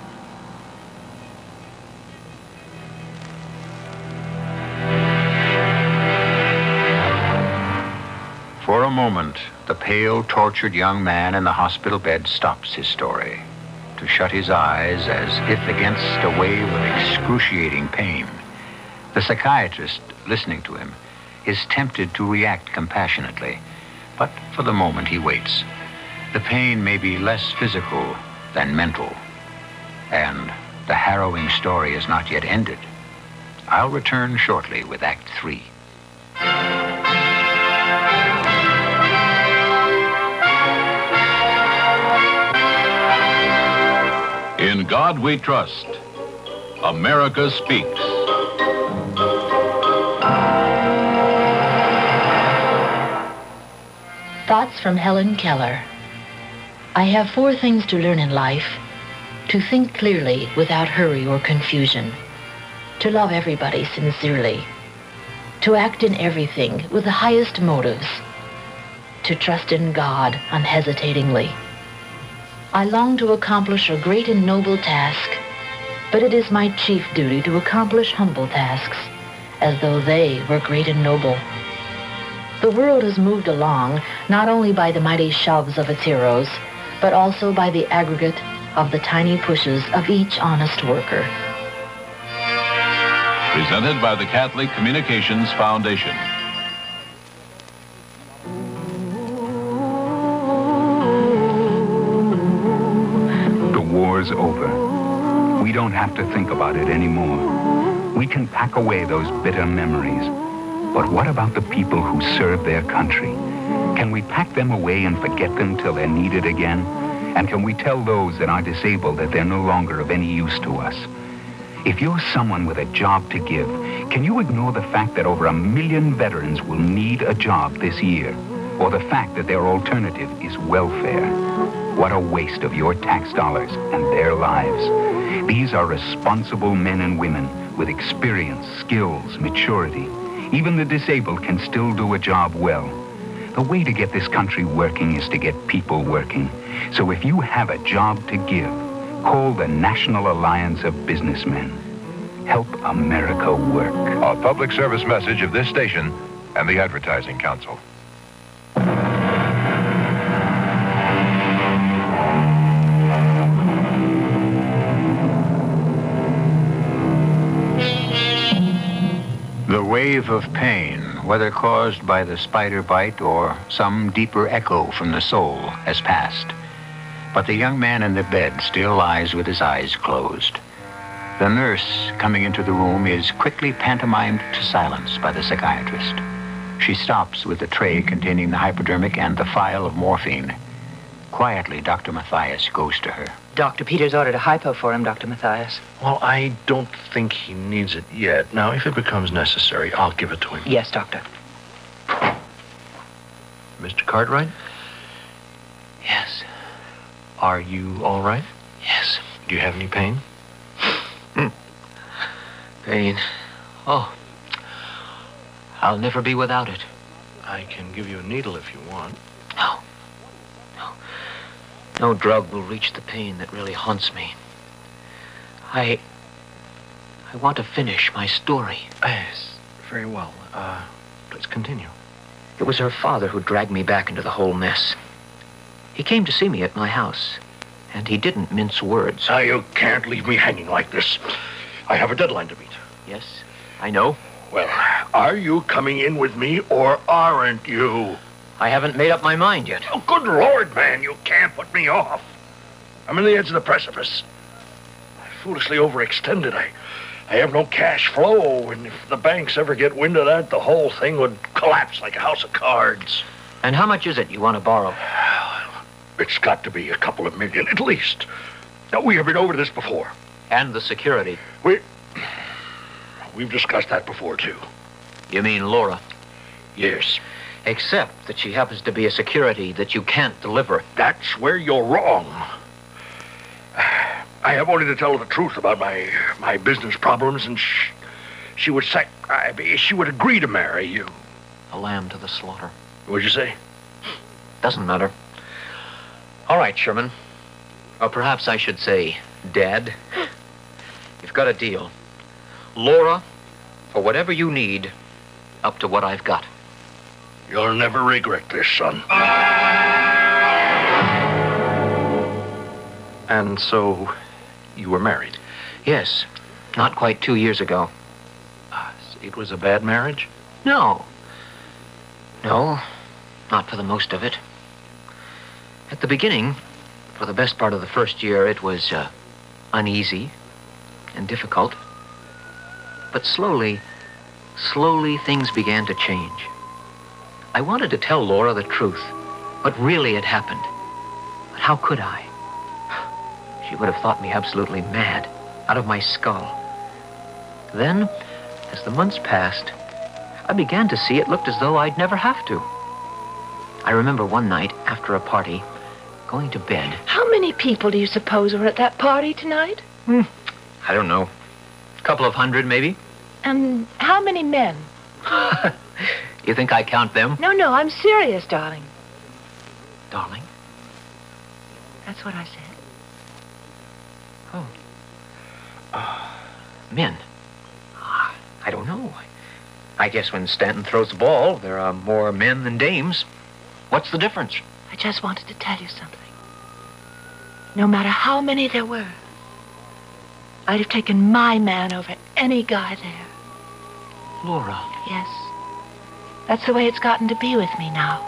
For a moment, the pale, tortured young man in the hospital bed stops his story to shut his eyes as if against a wave of excruciating pain. The psychiatrist, listening to him, is tempted to react compassionately, but for the moment he waits. The pain may be less physical than mental, and the harrowing story is not yet ended. I'll return shortly with Act 3. In God we trust. America speaks. Thoughts from Helen Keller. I have 4 things to learn in life. To think clearly without hurry or confusion. To love everybody sincerely. To act in everything with the highest motives. To trust in God unhesitatingly. I long to accomplish a great and noble task, but it is my chief duty to accomplish humble tasks, as though they were great and noble. The world has moved along not only by the mighty shoves of its heroes, but also by the aggregate of the tiny pushes of each honest worker. Presented by the Catholic Communications Foundation. War's over. We don't have to think about it anymore. We can pack away those bitter memories. But what about the people who serve their country? Can we pack them away and forget them till they're needed again? And can we tell those that are disabled that they're no longer of any use to us? If you're someone with a job to give, can you ignore the fact that over 1 million veterans will need a job this year? Or the fact that their alternative is welfare? What a waste of your tax dollars and their lives. These are responsible men and women with experience, skills, maturity. Even the disabled can still do a job well. The way to get this country working is to get people working. So if you have a job to give, call the National Alliance of Businessmen. Help America work. A public service message of this station and the Advertising Council. The wave of pain whether caused by the spider bite or some deeper echo from the soul, has passed. But the young man in the bed still lies with his eyes closed. The nurse coming into the room is quickly pantomimed to silence by the psychiatrist. She stops with the tray containing the hypodermic and the phial of morphine. Quietly, Dr. Matthias goes to her. Dr. Peters ordered a hypo for him, Dr. Matthias. Well, I don't think he needs it yet. Now, if it becomes necessary, I'll give it to him. Yes, Doctor. Mr. Cartwright? Yes. Are you all right? Yes. Do you have any pain? Pain. Oh. I'll never be without it. I can give you a needle if you want. No drug will reach the pain that really haunts me. I want to finish my story. Yes, very well. Let's continue. It was her father who dragged me back into the whole mess. He came to see me at my house, and he didn't mince words. Now, you can't leave me hanging like this. I have a deadline to meet. Yes, I know. Well, are you coming in with me or aren't you? I haven't made up my mind yet. Oh, good Lord, man, you can't put me off. I'm on the edge of the precipice. I foolishly overextended. I have no cash flow, and if the banks ever get wind of that, the whole thing would collapse like a house of cards. And how much is it you want to borrow? It's got to be a couple of million at least. Now, we have been over this before. And the security. We've discussed that before, too. You mean Laura? Yes. Except that she happens to be a security that you can't deliver. That's where you're wrong. I have only to tell her the truth about my business problems, and she would she would agree to marry you. A lamb to the slaughter. What'd you say? Doesn't matter. All right, Sherman. Or perhaps I should say, Dad. You've got a deal. Laura, for whatever you need, up to what I've got. You'll never regret this, son. And so, you were married? Yes, not quite 2 years ago. It was a bad marriage? No, not for the most of it. At the beginning, for the best part of the first year, it was uneasy and difficult. But slowly things began to change. I wanted to tell Laura the truth, what really had happened. But how could I? She would have thought me absolutely mad, out of my skull. Then, as the months passed, I began to see it looked as though I'd never have to. I remember one night, after a party, going to bed. How many people do you suppose were at that party tonight? I don't know. A couple of hundred, maybe. And how many men? You think I count them? No, I'm serious, darling. Darling? That's what I said. Men? I don't know. I guess when Stanton throws the ball, there are more men than dames. What's the difference? I just wanted to tell you something. No matter how many there were, I'd have taken my man over any guy there. Laura. Yes. That's the way it's gotten to be with me now.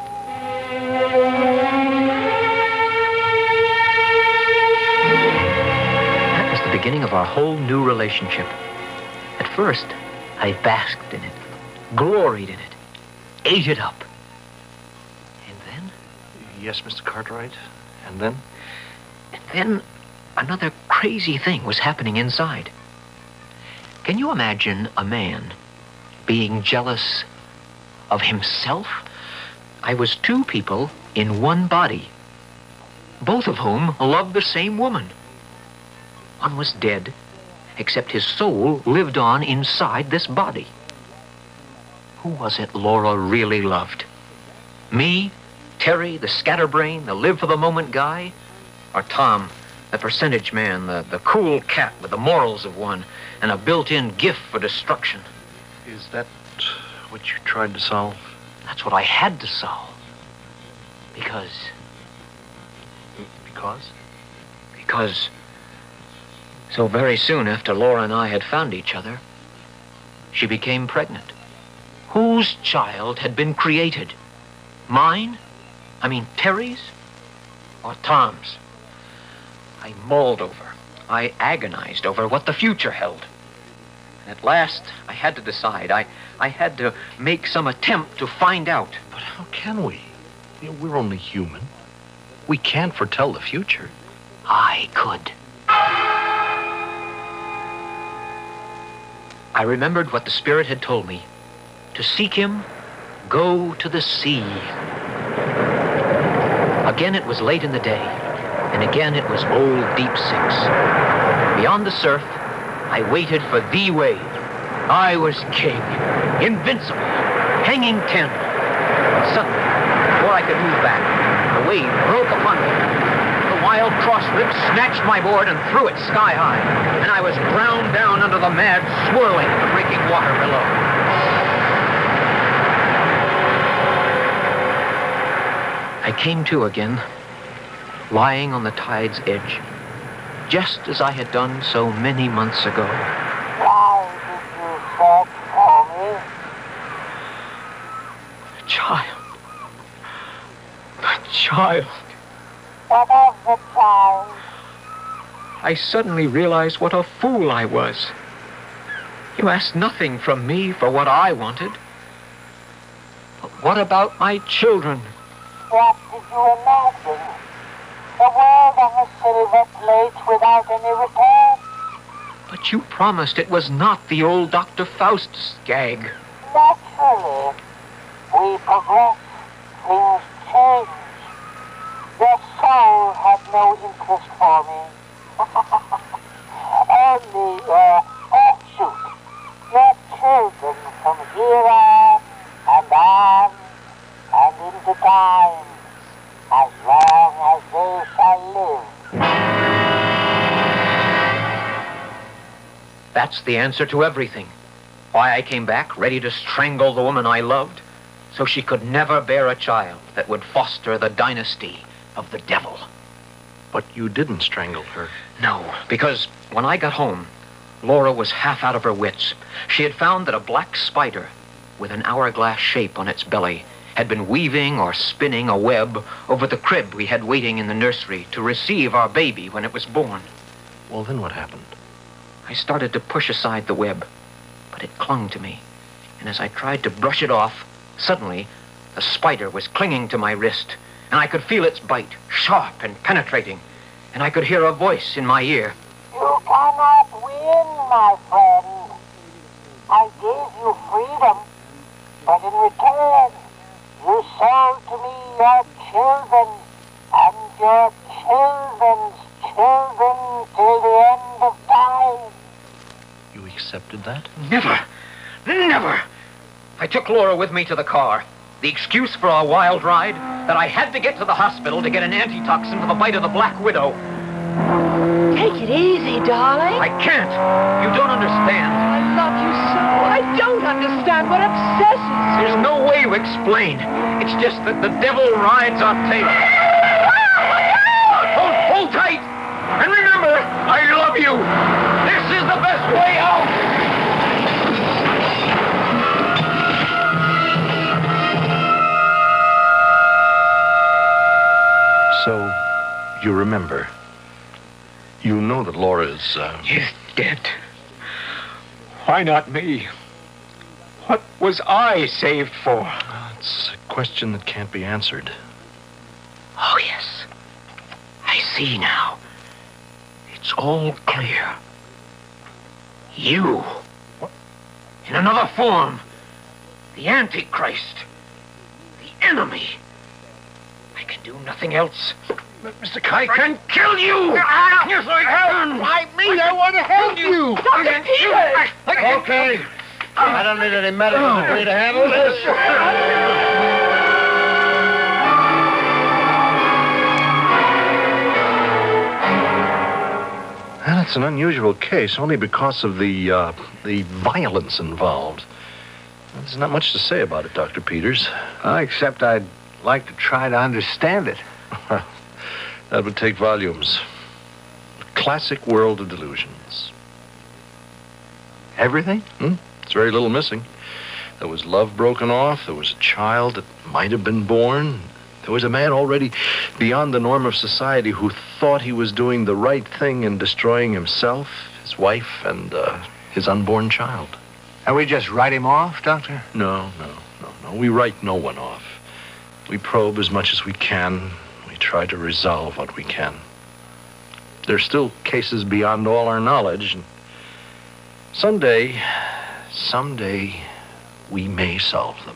That was the beginning of our whole new relationship. At first, I basked in it, gloried in it, ate it up. And then? Yes, Mr. Cartwright. And then? And then another crazy thing was happening inside. Can you imagine a man being jealous of himself? I was two people in one body, both of whom loved the same woman. One was dead, except his soul lived on inside this body. Who was it Laura really loved? Me, Terry, the scatterbrain, the live-for-the-moment guy? Or Tom, the percentage man, the cool cat with the morals of one and a built-in gift for destruction? Is that what you tried to solve? That's what I had to solve. Because... Because so very soon after Laura and I had found each other, she became pregnant. Whose child had been created? Mine? I mean, Terry's? Or Tom's? I mulled over. I agonized over what the future held. And at last, I had to decide. I had to make some attempt to find out. But how can we? You know, we're only human. We can't foretell the future. I could. I remembered what the Spirit had told me. To seek him, go to the sea. Again it was late in the day, and again it was old Deep Six. Beyond the surf, I waited for the wave. I was king, invincible, hanging ten. Suddenly, before I could move back, the wave broke upon me. The wild cross rip snatched my board and threw it sky high, and I was ground down under the mad swirling of the breaking water below. I came to again, lying on the tide's edge, just as I had done so many months ago. Why did you search for me? The child. The child. What of the child? I suddenly realized what a fool I was. You asked nothing from me for what I wanted. But what about my children? What did you imagine? The world on a silver plate without any return? But you promised it was not the old Dr. Faustus gag. Naturally. We progress. Things change. Your soul had no interest for me. Only your offshoot. Your children from here on, and into time, as long as they shall live. That's the answer to everything. Why I came back, ready to strangle the woman I loved, so she could never bear a child that would foster the dynasty of the devil. But you didn't strangle her. No, because when I got home, Laura was half out of her wits. She had found that a black spider with an hourglass shape on its belly had been weaving or spinning a web over the crib we had waiting in the nursery to receive our baby when it was born. Well, then what happened? I started to push aside the web, but it clung to me. And as I tried to brush it off, suddenly the spider was clinging to my wrist, and I could feel its bite, sharp and penetrating, and I could hear a voice in my ear. You cannot win, my friend. I gave you freedom, but in return, you sold to me your children and your children's children till the end of time. You accepted that? Never! Never! I took Laura with me to the car. The excuse for our wild ride, that I had to get to the hospital to get an antitoxin for the bite of the Black Widow. Take it easy, darling. I can't. You don't understand. I love you so. I don't understand what obsesses you. There's no way to explain. It's just that the devil rides our tail. Hold tight. And remember, I love you. This is the best way out. So, you remember. You know that Laura is, Is dead. Why not me? What was I saved for? It's a question that can't be answered. Oh, yes. I see now. It's all clear. You. What? In another form. The Antichrist. The enemy. I can do nothing else. Mr. Kite. I can kill you! Yes, I can! Why me? I want to help you. Dr. Peters! Okay. I don't need any medical degree to handle this. Well, it's an unusual case only because of the violence involved. There's not much to say about it, Dr. Peters. Except I'd like to try to understand it. That would take volumes. A classic world of delusions. Everything? There's very little missing. There was love broken off. There was a child that might have been born. There was a man already beyond the norm of society who thought he was doing the right thing in destroying himself, his wife, and his unborn child. And we just write him off, Doctor? No. We write no one off. We probe as much as we can. We try to resolve what we can. There's still cases beyond all our knowledge. And someday, we may solve them.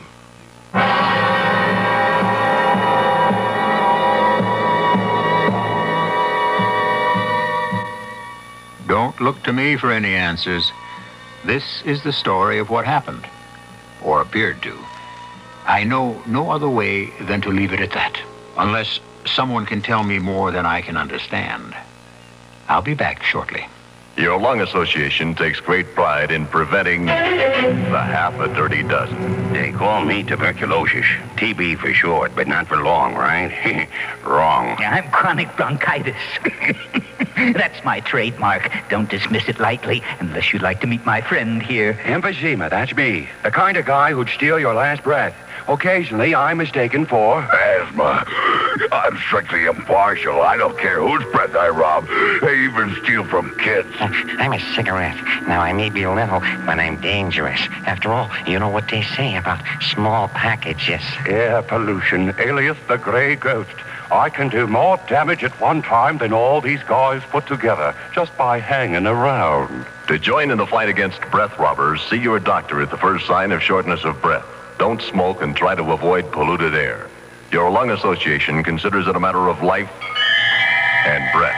Don't look to me for any answers. This is the story of what happened, or appeared to. I know no other way than to leave it at that, unless someone can tell me more than I can understand. I'll be back shortly. Your Lung Association takes great pride in preventing the half a dirty dozen. They call me tuberculosis. TB for short, but not for long, right? Wrong. Yeah, I'm chronic bronchitis. That's my trademark. Don't dismiss it lightly, unless you'd like to meet my friend here. Emphysema, that's me. The kind of guy who'd steal your last breath. Occasionally, I'm mistaken for... Asthma. I'm strictly impartial. I don't care whose breath I rob. I even steal from kids. I'm a cigarette. Now, I may be little, but I'm dangerous. After all, you know what they say about small packages. Air pollution, alias the gray ghost. I can do more damage at one time than all these guys put together, just by hanging around. To join in the fight against breath robbers, see your doctor at the first sign of shortness of breath. Don't smoke and try to avoid polluted air. Your Lung Association considers it a matter of life and breath.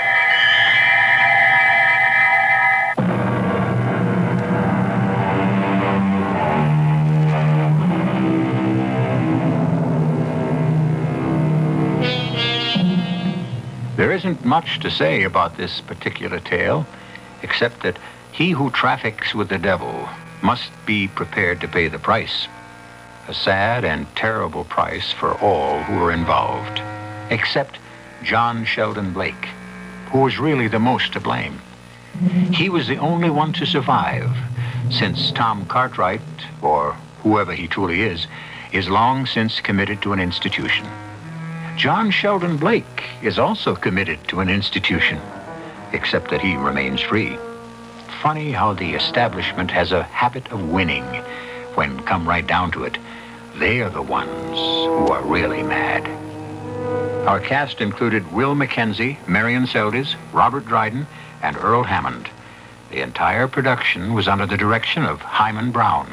There isn't much to say about this particular tale, except that he who traffics with the devil must be prepared to pay the price. A sad and terrible price for all who are involved, except John Sheldon Blake, who was really the most to blame. He was the only one to survive, since Tom Cartwright, or whoever he truly is long since committed to an institution. John Sheldon Blake is also committed to an institution, except that he remains free. Funny how the establishment has a habit of winning. When come right down to it, they are the ones who are really mad. Our cast included Will Mackenzie, Marion Seldes, Robert Dryden, and Earl Hammond. The entire production was under the direction of Hyman Brown.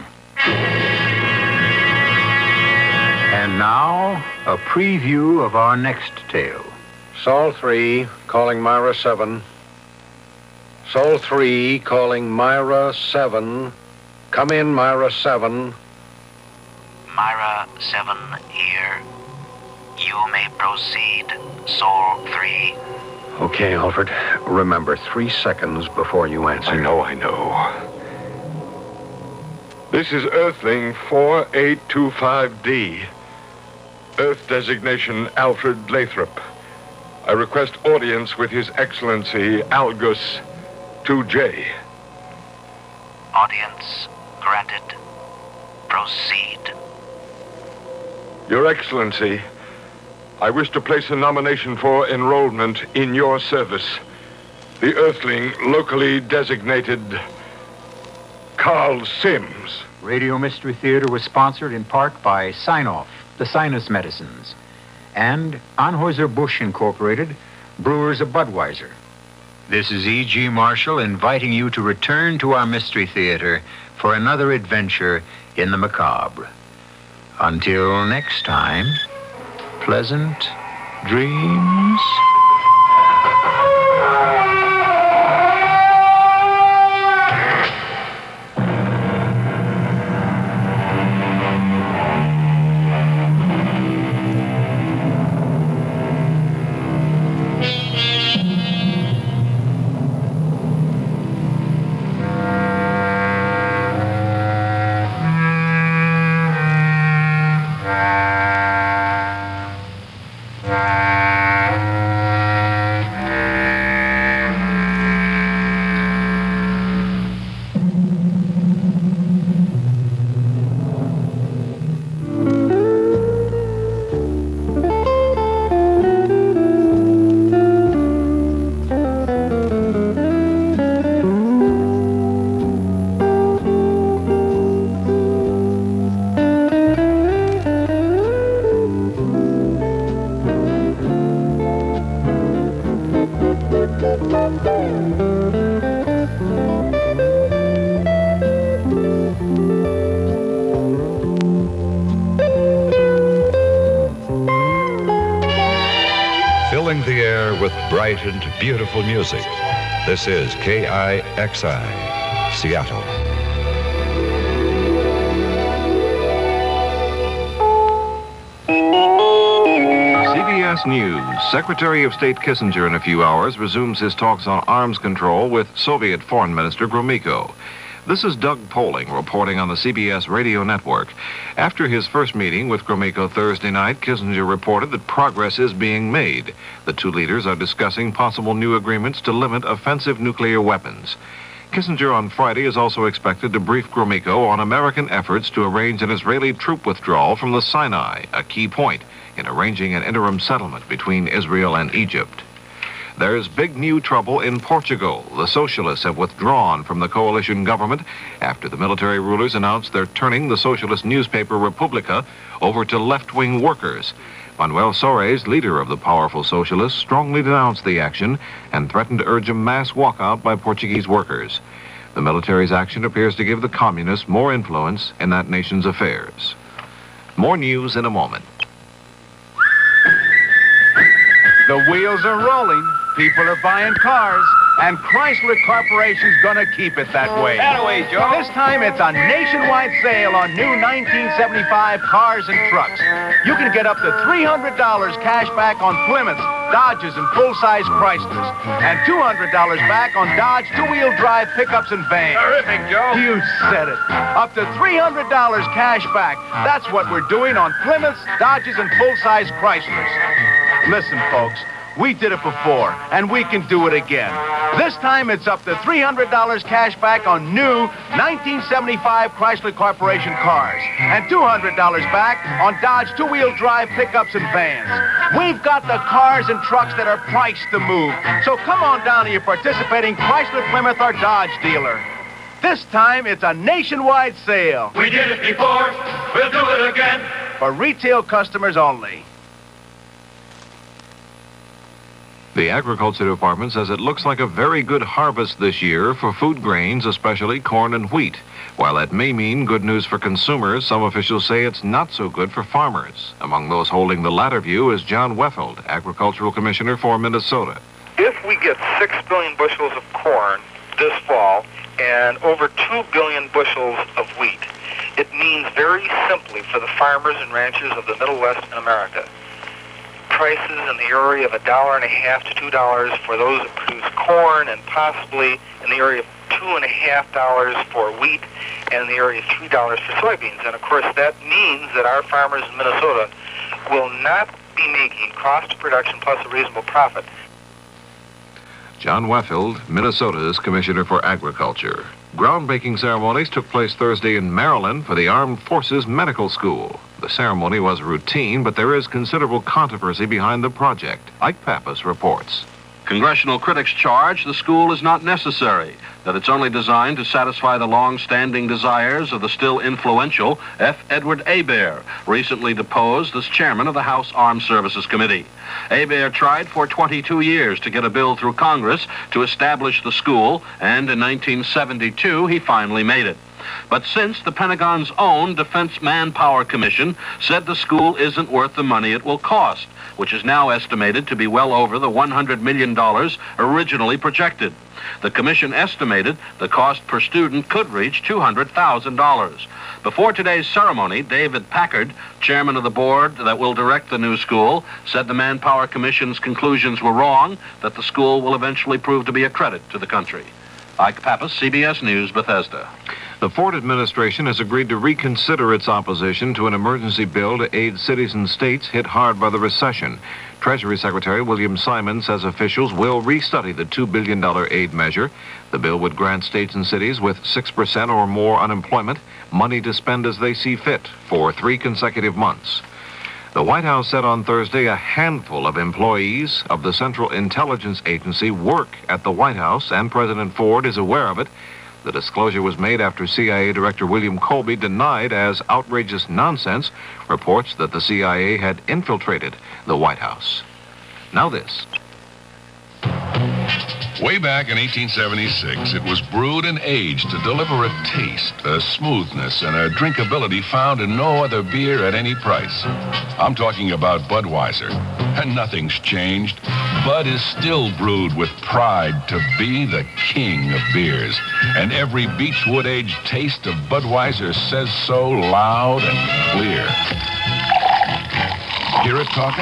And now, a preview of our next tale. Sol 3, calling Myra 7. Sol 3, calling Myra 7. Come in, Myra 7. Myra 7 here. You may proceed, Sol 3. Okay, Alfred. Remember, 3 seconds before you answer. I know. This is Earthling 4825D. Earth designation Alfred Lathrop. I request audience with His Excellency Algus 2J. Audience granted. Proceed. Your Excellency, I wish to place a nomination for enrollment in your service. The Earthling locally designated Carl Sims. Radio Mystery Theater was sponsored in part by Sign-Off, the Sinus Medicines, and Anheuser-Busch Incorporated, Brewers of Budweiser. This is E.G. Marshall inviting you to return to our Mystery Theater for another adventure in the macabre. Until next time, pleasant dreams. bright and beautiful music. This is KIXI, Seattle. CBS News. Secretary of State Kissinger in a few hours resumes his talks on arms control with Soviet Foreign Minister Gromyko. This is Doug Poling reporting on the CBS radio network. After his first meeting with Gromyko Thursday night, Kissinger reported that progress is being made. The two leaders are discussing possible new agreements to limit offensive nuclear weapons. Kissinger on Friday is also expected to brief Gromyko on American efforts to arrange an Israeli troop withdrawal from the Sinai, a key point in arranging an interim settlement between Israel and Egypt. There's big new trouble in Portugal. The socialists have withdrawn from the coalition government after the military rulers announced they're turning the socialist newspaper República over to left-wing workers. Manuel Soares, leader of the powerful socialists, strongly denounced the action and threatened to urge a mass walkout by Portuguese workers. The military's action appears to give the communists more influence in that nation's affairs. More news in a moment. The wheels are rolling. People are buying cars, and Chrysler Corporation's gonna keep it that way. That way, Joe. This time it's a nationwide sale on new 1975 cars and trucks. You can get up to $300 cash back on Plymouths, Dodges, and full-size Chryslers, and $200 back on Dodge two-wheel drive pickups and vans. Terrific, Joe. You said it. Up to $300 cash back. That's what we're doing on Plymouths, Dodges, and full-size Chryslers. Listen, folks. We did it before, and we can do it again. This time, it's up to $300 cash back on new 1975 Chrysler Corporation cars, and $200 back on Dodge two-wheel drive pickups and vans. We've got the cars and trucks that are priced to move, so come on down to your participating Chrysler, Plymouth, or Dodge dealer. This time, it's a nationwide sale. We did it before, we'll do it again. For retail customers only. The Agriculture Department says it looks like a very good harvest this year for food grains, especially corn and wheat. While that may mean good news for consumers, some officials say it's not so good for farmers. Among those holding the latter view is John Wefeld, Agricultural Commissioner for Minnesota. If we get 6 billion bushels of corn this fall and over 2 billion bushels of wheat, it means very simply for the farmers and ranchers of the Middle West in America, prices in the area of $1.50 to $2 for those that produce corn, and possibly in the area of $2.50 for wheat, and in the area of $3 for soybeans. And of course, that means that our farmers in Minnesota will not be making cost of production plus a reasonable profit. John Wefeld, Minnesota's Commissioner for Agriculture. Groundbreaking ceremonies took place Thursday in Maryland for the Armed Forces Medical School. The ceremony was routine, but there is considerable controversy behind the project. Ike Pappas reports. Congressional critics charge the school is not necessary, that it's only designed to satisfy the long-standing desires of the still influential F. Edward Hebert, recently deposed as chairman of the House Armed Services Committee. Hebert tried for 22 years to get a bill through Congress to establish the school, and in 1972 he finally made it. But since the Pentagon's own Defense Manpower Commission said the school isn't worth the money it will cost, which is now estimated to be well over the $100 million originally projected. The commission estimated the cost per student could reach $200,000. Before today's ceremony, David Packard, chairman of the board that will direct the new school, said the Manpower Commission's conclusions were wrong, that the school will eventually prove to be a credit to the country. Ike Pappas, CBS News, Bethesda. The Ford administration has agreed to reconsider its opposition to an emergency bill to aid cities and states hit hard by the recession. Treasury Secretary William Simon says officials will restudy the $2 billion aid measure. The bill would grant states and cities with 6% or more unemployment money to spend as they see fit for 3 consecutive months. The White House said on Thursday a handful of employees of the Central Intelligence Agency work at the White House, and President Ford is aware of it. The disclosure was made after CIA Director William Colby denied as outrageous nonsense reports that the CIA had infiltrated the White House. Now this. Way back in 1876, it was brewed and aged to deliver a taste, a smoothness, and a drinkability found in no other beer at any price. I'm talking about Budweiser. And nothing's changed. Bud is still brewed with pride to be the king of beers. And every Beechwood-aged taste of Budweiser says so loud and clear. Hear it talking?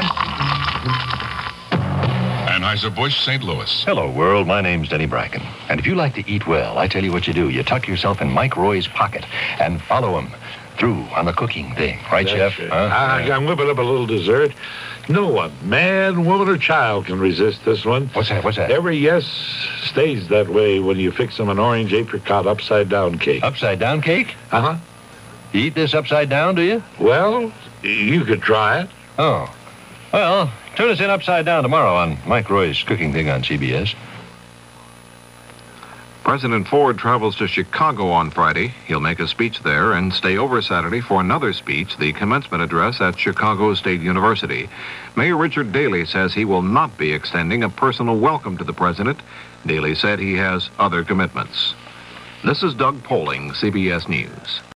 Anheuser-Busch, St. Louis. Hello, world. My name's Denny Bracken. And if you like to eat well, I tell you what you do. You tuck yourself in Mike Roy's pocket and follow him through on the cooking thing. Right, Chef? Right. I'm whipping up a little dessert. No one, man, woman, or child can resist this one. What's that? What's that? Every yes stays that way when you fix them an orange apricot upside-down cake. Upside-down cake? Uh-huh. You eat this upside down, do you? Well, you could try it. Oh. Well, tune us in upside down tomorrow on Mike Roy's cooking thing on CBS. President Ford travels to Chicago on Friday. He'll make a speech there and stay over Saturday for another speech, the commencement address at Chicago State University. Mayor Richard Daley says he will not be extending a personal welcome to the president. Daley said he has other commitments. This is Doug Poling, CBS News.